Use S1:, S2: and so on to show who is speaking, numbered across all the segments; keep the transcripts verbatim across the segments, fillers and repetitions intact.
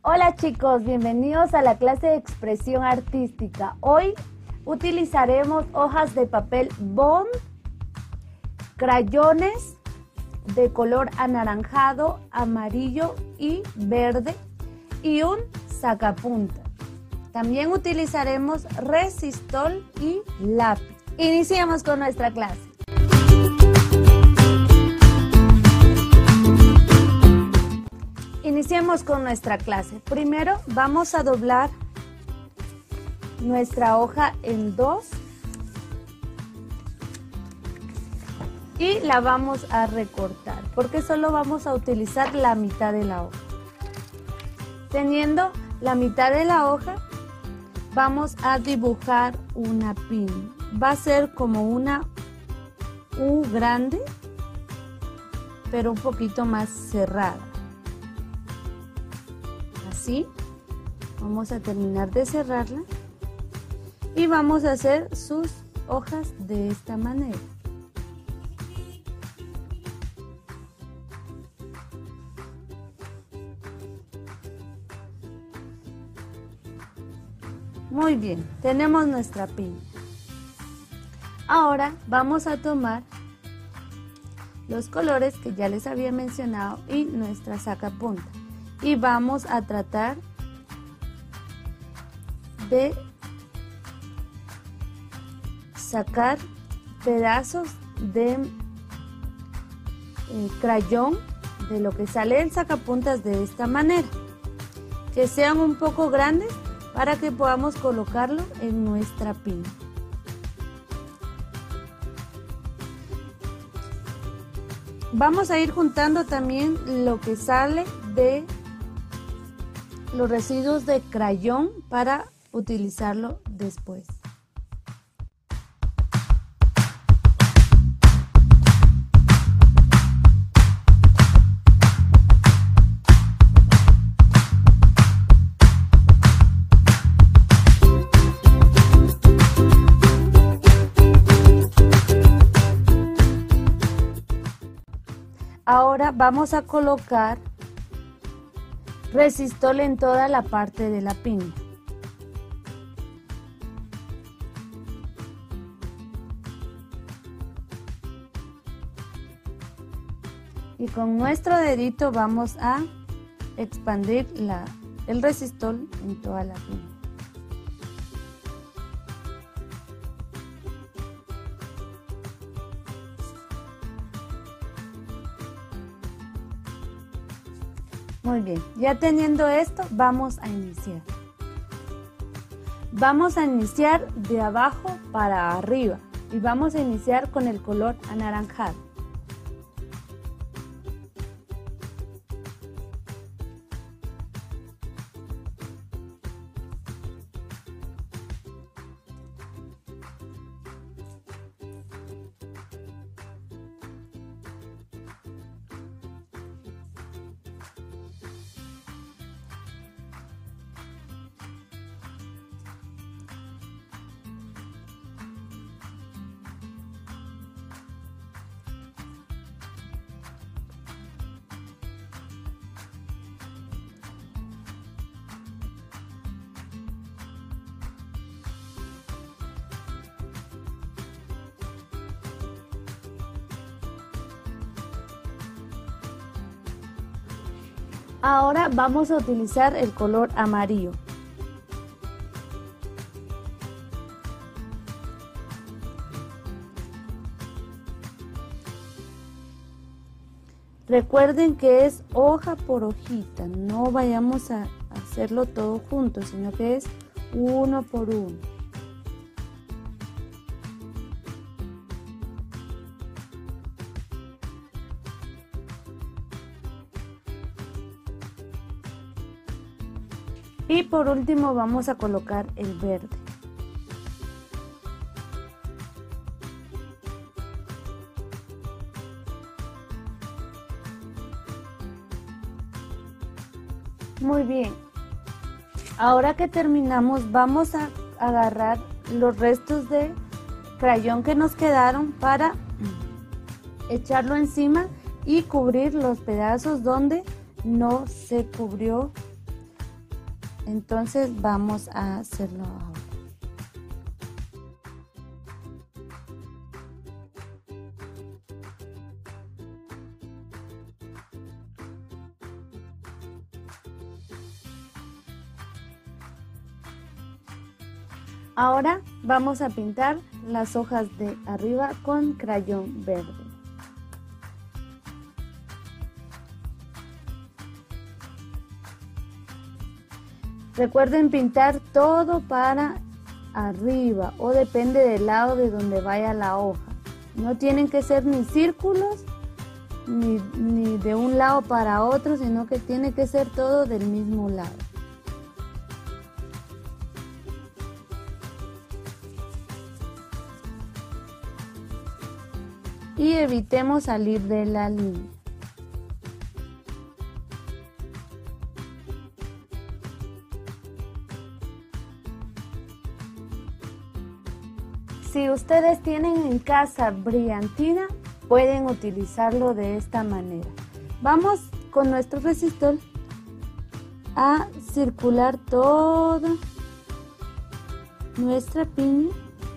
S1: Hola chicos, bienvenidos a la clase de expresión artística. Hoy utilizaremos hojas de papel bond, crayones de color anaranjado, amarillo y verde y un sacapuntas. También utilizaremos resistol y lápiz. Iniciemos con nuestra clase. Iniciemos con nuestra clase. Primero vamos a doblar nuestra hoja en dos y la vamos a recortar porque solo vamos a utilizar la mitad de la hoja. Teniendo la mitad de la hoja, vamos a dibujar una pin. Va a ser como una U grande, pero un poquito más cerrada. Así, vamos a terminar de cerrarla y vamos a hacer sus hojas de esta manera. Muy bien, tenemos nuestra piña. Ahora vamos a tomar los colores que ya les había mencionado y nuestra sacapuntas. Y vamos a tratar de sacar pedazos de eh, crayón de lo que sale del sacapuntas de esta manera, que sean un poco grandes para que podamos colocarlo en nuestra piña. Vamos a ir juntando también lo que sale de los residuos de crayón para utilizarlo después. Ahora vamos a colocar resistol en toda la parte de la piña. Y con nuestro dedito vamos a expandir la, el resistol en toda la piña. Muy bien, ya teniendo esto, vamos a iniciar. Vamos a iniciar de abajo para arriba y vamos a iniciar con el color anaranjado. Ahora vamos a utilizar el color amarillo. Recuerden que es hoja por hojita, no vayamos a hacerlo todo junto, sino que es uno por uno. Y por último vamos a colocar el verde. Muy bien. Ahora que terminamos, vamos a agarrar los restos de crayón que nos quedaron para echarlo encima y cubrir los pedazos donde no se cubrió Entonces vamos a hacerlo ahora. Ahora vamos a pintar las hojas de arriba con crayón verde. Recuerden pintar todo para arriba o depende del lado de donde vaya la hoja. No tienen que ser ni círculos ni, ni de un lado para otro, sino que tiene que ser todo del mismo lado. Y evitemos salir de la línea. Si ustedes tienen en casa brillantina, pueden utilizarlo de esta manera. Vamos con nuestro resistol a circular toda nuestra piña.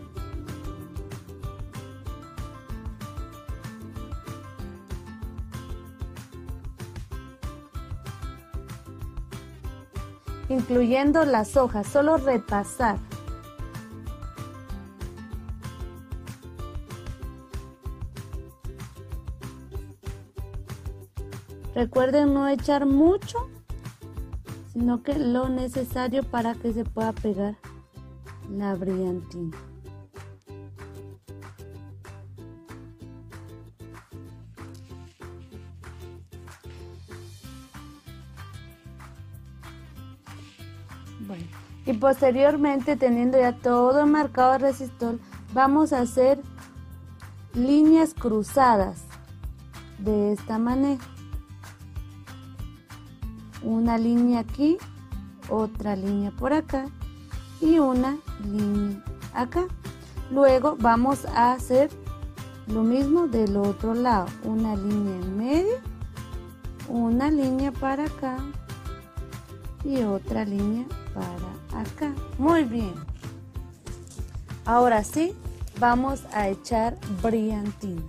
S1: Incluyendo las hojas, solo repasar. Recuerden no echar mucho, sino que lo necesario para que se pueda pegar la brillantina. Bueno, y posteriormente, teniendo ya todo marcado el resistol, vamos a hacer líneas cruzadas de esta manera. Una línea aquí, otra línea por acá y una línea acá. Luego vamos a hacer lo mismo del otro lado, una línea en medio, una línea para acá y otra línea para acá. Muy bien. Ahora sí, vamos a echar brillantina.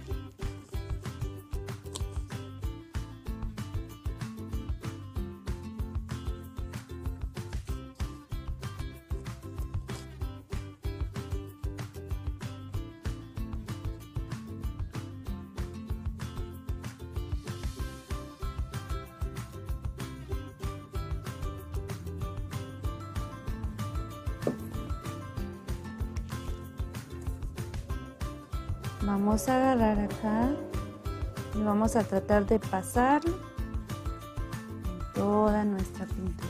S1: Vamos a agarrar acá y vamos a tratar de pasarlo en toda nuestra pintura.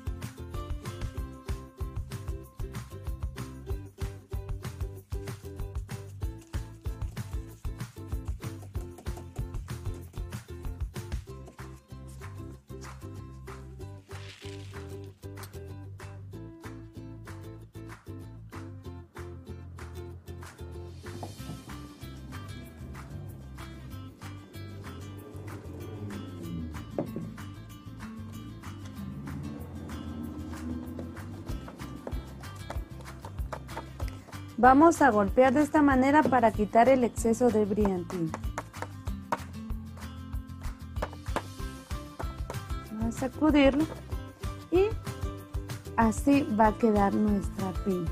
S1: Vamos a golpear de esta manera para quitar el exceso de brillantina. Vamos a sacudirlo y así va a quedar nuestra piña.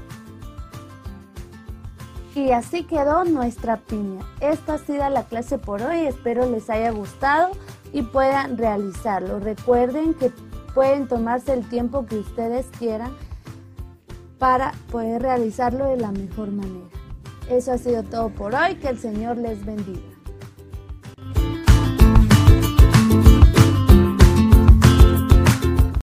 S1: Y así quedó nuestra piña. Esta ha sido la clase por hoy. Espero les haya gustado y puedan realizarlo. Recuerden que pueden tomarse el tiempo que ustedes quieran para poder realizarlo de la mejor manera. Eso ha sido todo por hoy. Que el Señor les bendiga.